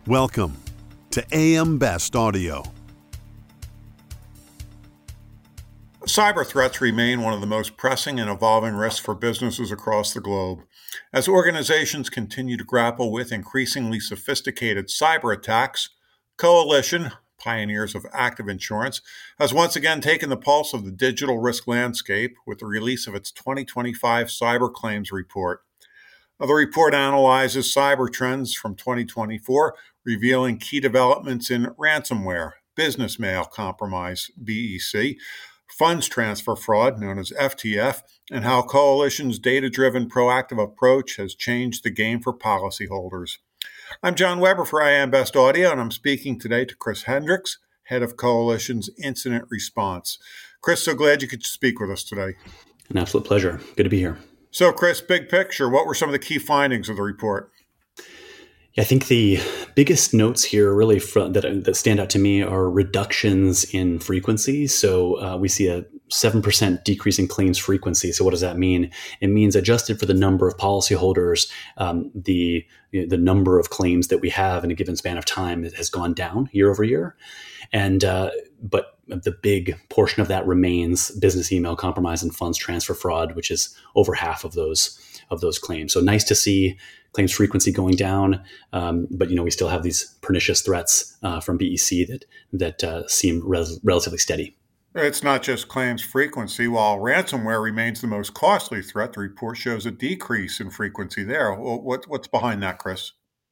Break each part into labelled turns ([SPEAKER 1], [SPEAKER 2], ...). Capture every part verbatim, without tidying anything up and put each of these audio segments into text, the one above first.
[SPEAKER 1] Welcome to A M Best Audio. Cyber threats remain one of the most pressing and evolving risks for businesses across the globe. As organizations continue to grapple with increasingly sophisticated cyber attacks, Coalition, pioneers of active insurance, has once again taken the pulse of the digital risk landscape with the release of its twenty twenty-five Cyber Claims Report. Now, the report analyzes cyber trends from twenty twenty-four, revealing key developments in ransomware, business mail compromise, B E C, funds transfer fraud, known as F T F, and how Coalition's data-driven proactive approach has changed the game for policyholders. I'm John Weber for A M Best Audio, and I'm speaking today to Chris Hendricks, head of Coalition's Incident Response. Chris, so glad you could speak with us today.
[SPEAKER 2] An absolute pleasure. Good to be here.
[SPEAKER 1] So, Chris, big picture, what were some of the key findings of the report?
[SPEAKER 2] Yeah, I think the biggest notes here really from, that, that stand out to me are reductions in frequency. So uh, we see a seven percent decrease in claims frequency. So what does that mean? It means adjusted for the number of policyholders, um, the, the number of claims that we have in a given span of time has gone down year over year. And uh, but the big portion of that remains business email compromise and funds transfer fraud, which is over half of those of those claims. So nice to see claims frequency going down, um, but you know we still have these pernicious threats uh, from B E C that that uh, seem res- relatively steady.
[SPEAKER 1] It's not just claims frequency. While ransomware remains the most costly threat, the report shows a decrease in frequency there. What, what's behind that, Chris?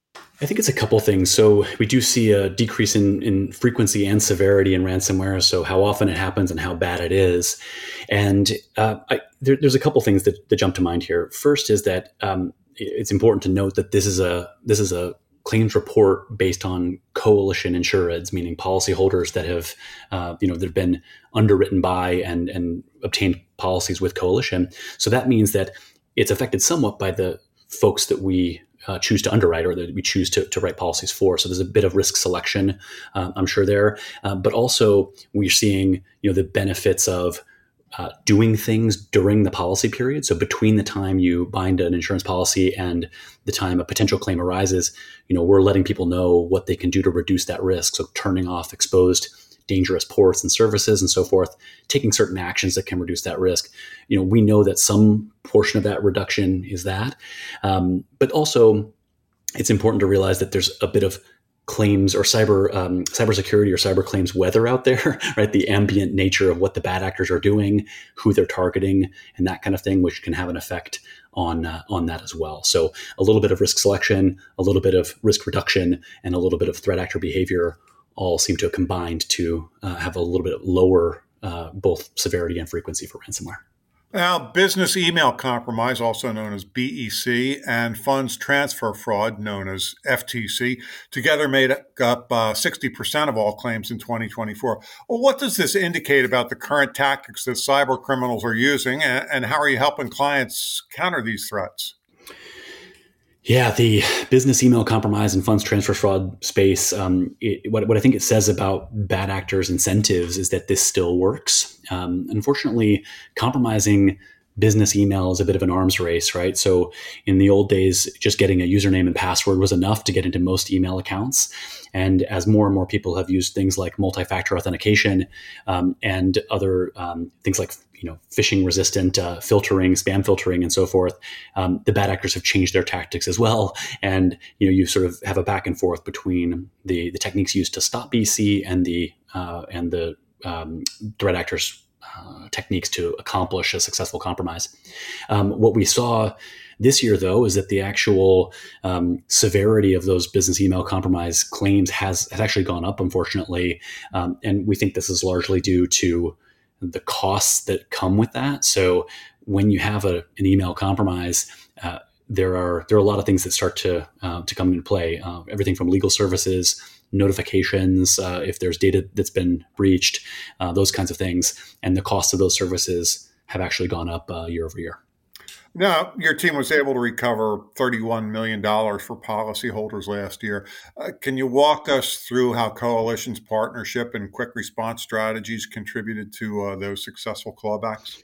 [SPEAKER 2] I think it's a couple things. So we do see a decrease in, in frequency and severity in ransomware. So how often it happens and how bad it is. And uh, I, there, there's a couple things that, that jump to mind here. First is that um, it's important to note that this is a this is a claims report based on coalition insureds, meaning policyholders that have uh, you know that have been underwritten by and and obtained policies with Coalition. So that means that it's affected somewhat by the folks that we Uh, choose to underwrite or that we choose to, to write policies for. So there's a bit of risk selection, uh, I'm sure there, uh, but also we're seeing, you know, the benefits of uh, doing things during the policy period. So between the time you bind an insurance policy and the time a potential claim arises, you know, we're letting people know what they can do to reduce that risk. So turning off exposed dangerous ports and services and so forth, taking certain actions that can reduce that risk. You know, we know that some portion of that reduction is that, um, but also it's important to realize that there's a bit of claims or cyber um, cybersecurity or cyber claims weather out there, right? The ambient nature of what the bad actors are doing, who they're targeting, and that kind of thing, which can have an effect on uh, on that as well. So a little bit of risk selection, a little bit of risk reduction, and a little bit of threat actor behavior all seem to have combined to uh, have a little bit lower uh, both severity and frequency for ransomware.
[SPEAKER 1] Now, business email compromise, also known as B E C, and funds transfer fraud, known as F T C, together made up uh, sixty percent of all claims in twenty twenty-four. Well, what does this indicate about the current tactics that cyber criminals are using, and, and how are you helping clients counter these threats?
[SPEAKER 2] Yeah, the business email compromise and funds transfer fraud space, um, it, what, what I think it says about bad actors' incentives is that this still works. Um, unfortunately, compromising business email is a bit of an arms race, right? So in the old days, just getting a username and password was enough to get into most email accounts. And as more and more people have used things like multi-factor authentication um, and other um, things like you know, phishing resistant uh, filtering, spam filtering, and so forth, um, the bad actors have changed their tactics as well. And you know, you sort of have a back and forth between the the techniques used to stop B C and the uh, and the um, threat actors' uh, techniques to accomplish a successful compromise. Um, what we saw this year, though, is that the actual um, severity of those business email compromise claims has, has actually gone up, unfortunately. Um, and we think this is largely due to the costs that come with that. So when you have a, an email compromise, uh, there are there are a lot of things that start to uh, to come into play. Uh, everything from legal services, notifications, uh, if there's data that's been breached, uh, those kinds of things, and the cost of those services have actually gone up uh, year over year.
[SPEAKER 1] Now, your team was able to recover thirty-one million dollars for policyholders last year. Uh, can you walk us through how Coalition's partnership and quick response strategies contributed to uh, those successful clawbacks?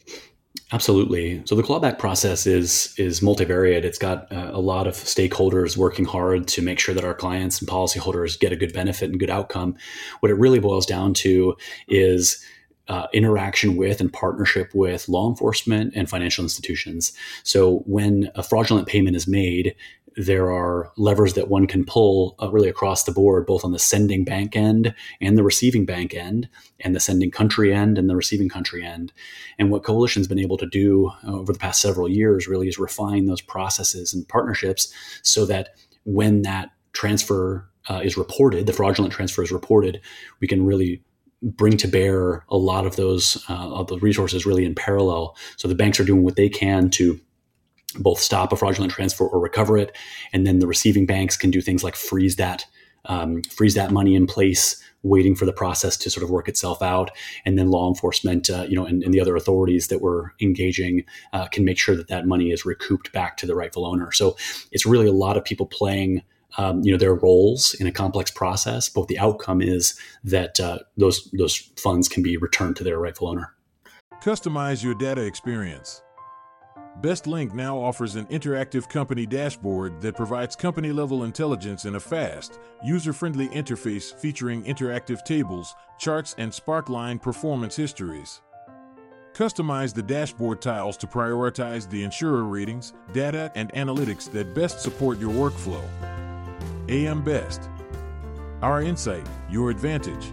[SPEAKER 2] Absolutely. So the clawback process is is multivariate. It's got uh, a lot of stakeholders working hard to make sure that our clients and policyholders get a good benefit and good outcome. What it really boils down to is uh, interaction with and partnership with law enforcement and financial institutions. So when a fraudulent payment is made, there are levers that one can pull uh, really across the board, both on the sending bank end and the receiving bank end, and the sending country end and the receiving country end. And what Coalition's been able to do uh, over the past several years really is refine those processes and partnerships so that when that transfer uh, is reported, the fraudulent transfer is reported, we can really bring to bear a lot of those uh, of the resources really in parallel. So the banks are doing what they can to both stop a fraudulent transfer or recover it, and then the receiving banks can do things like freeze that um, freeze that money in place, waiting for the process to sort of work itself out. And then law enforcement, uh, you know, and, and the other authorities that we're engaging uh, can make sure that that money is recouped back to the rightful owner. So it's really a lot of people playing, um, you know, their roles in a complex process. But the outcome is that uh, those those funds can be returned to their rightful owner.
[SPEAKER 3] Customize your data experience. BestLink now offers an interactive company dashboard that provides company-level intelligence in a fast, user-friendly interface featuring interactive tables, charts, and Sparkline performance histories. Customize the dashboard tiles to prioritize the insurer ratings, data, and analytics that best support your workflow. A M Best. Our insight, your advantage.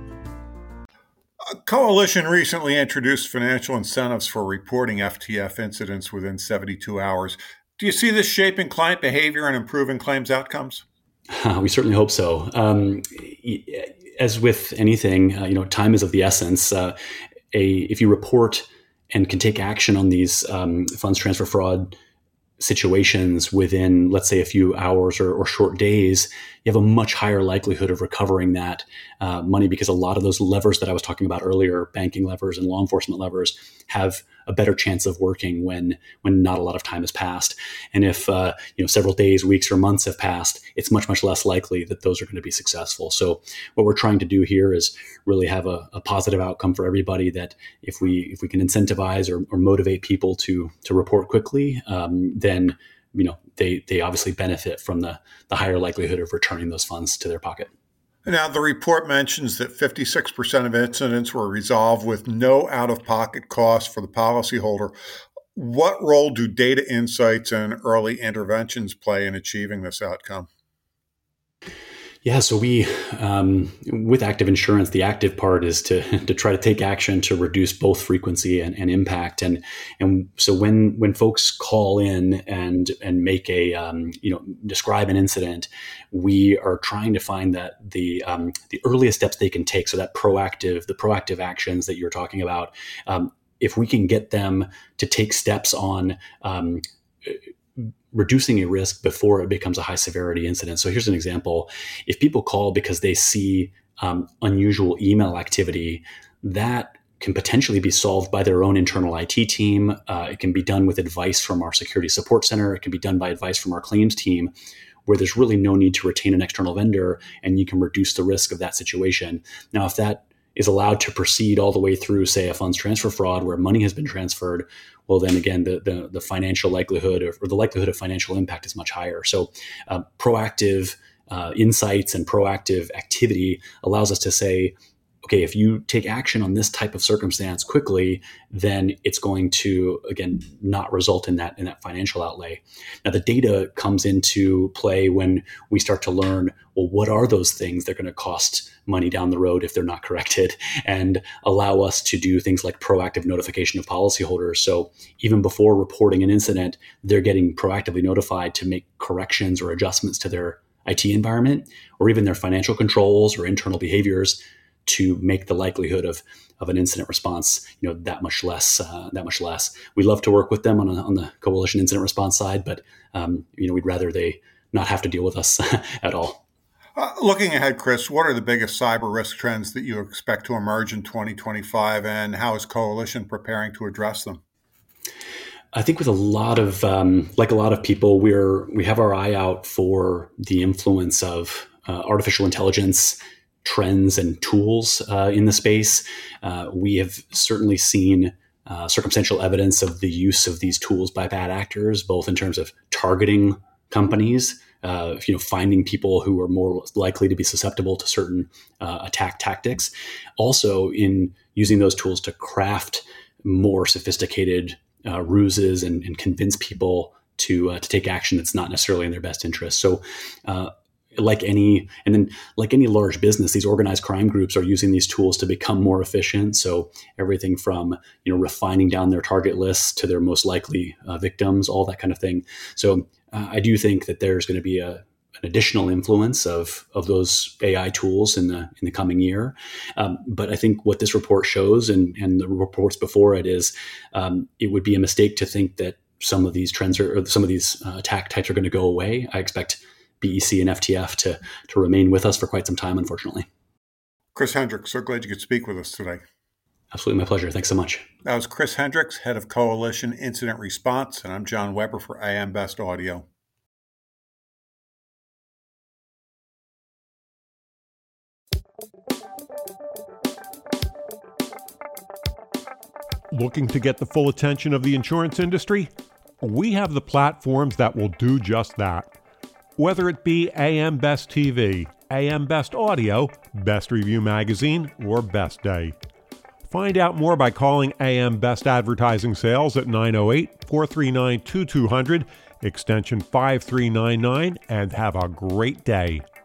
[SPEAKER 1] Coalition recently introduced financial incentives for reporting F T F incidents within seventy-two hours. Do you see this shaping client behavior and improving claims outcomes?
[SPEAKER 2] We certainly hope so. Um, as with anything, uh, you know, time is of the essence. Uh, a if you report and can take action on these um, funds transfer fraud situations within, let's say, a few hours or, or short days, you have a much higher likelihood of recovering that uh, money, because a lot of those levers that I was talking about earlier, banking levers and law enforcement levers, have a better chance of working when when not a lot of time has passed. And if uh, you know several days, weeks, or months have passed, it's much much less likely that those are going to be successful. So what we're trying to do here is really have a, a positive outcome for everybody. That if we if we can incentivize or, or motivate people to to report quickly, um, then you know they they obviously benefit from the the higher likelihood of returning those funds to their pocket.
[SPEAKER 1] Now, the report mentions that fifty-six percent of incidents were resolved with no out-of-pocket costs for the policyholder. What role do data insights and early interventions play in achieving this outcome?
[SPEAKER 2] Yeah, so we, um, with active insurance, the active part is to to try to take action to reduce both frequency and, and impact. And and so when when folks call in and and make a um, you know describe an incident, we are trying to find that the um, the earliest steps they can take. So that proactive, the proactive actions that you're talking about, um, if we can get them to take steps on Um, reducing a risk before it becomes a high severity incident. So here's an example. If people call because they see um, unusual email activity, that can potentially be solved by their own internal I T team. Uh, it can be done with advice from our security support center. It can be done by advice from our claims team, where there's really no need to retain an external vendor, and you can reduce the risk of that situation. Now, if that is allowed to proceed all the way through, say, a funds transfer fraud where money has been transferred, well, then again, the the, the financial likelihood or, or the likelihood of financial impact is much higher. So uh, proactive uh, insights and proactive activity allows us to say, okay, if you take action on this type of circumstance quickly, then it's going to, again, not result in that in that financial outlay. Now, the data comes into play when we start to learn, well, what are those things that are going to cost money down the road if they're not corrected, and allow us to do things like proactive notification of policyholders. So even before reporting an incident, they're getting proactively notified to make corrections or adjustments to their I T environment, or even their financial controls or internal behaviors, to make the likelihood of of an incident response, you know, that much less. Uh, that much less. We love to work with them on a, on the Coalition incident response side, but um, you know, we'd rather they not have to deal with us at all.
[SPEAKER 1] Uh, looking ahead, Chris, what are the biggest cyber risk trends that you expect to emerge in twenty twenty-five, and how is Coalition preparing to address them?
[SPEAKER 2] I think with a lot of, um, like a lot of people, we're we have our eye out for the influence of uh, artificial intelligence trends and tools uh, in the space. Uh, we have certainly seen uh, circumstantial evidence of the use of these tools by bad actors, both in terms of targeting companies, uh, you know, finding people who are more likely to be susceptible to certain uh, attack tactics, also in using those tools to craft more sophisticated uh, ruses and, and convince people to uh, to take action that's not necessarily in their best interest. So, uh, like any, and then like any large business, these organized crime groups are using these tools to become more efficient. So everything from, you know, refining down their target lists to their most likely uh, victims, all that kind of thing. So uh, I do think that there's going to be a, an additional influence of of those A I tools in the in the coming year. Um, but I think what this report shows, and and the reports before it, is um, it would be a mistake to think that some of these trends are, or some of these uh, attack types are going to go away. I expect B E C and F T F to to remain with us for quite some time, unfortunately.
[SPEAKER 1] Chris Hendricks, so glad you could speak with us today.
[SPEAKER 2] Absolutely, my pleasure. Thanks so much.
[SPEAKER 1] That was Chris Hendricks, head of Coalition Incident Response, and I'm John Weber for A M Best Audio.
[SPEAKER 4] Looking to get the full attention of the insurance industry? We have the platforms that will do just that. Whether it be A M Best T V, A M Best Audio, Best Review Magazine, or Best Day. Find out more by calling A M Best Advertising Sales at nine oh eight, four three nine, two two zero zero, extension five three nine nine, and have a great day.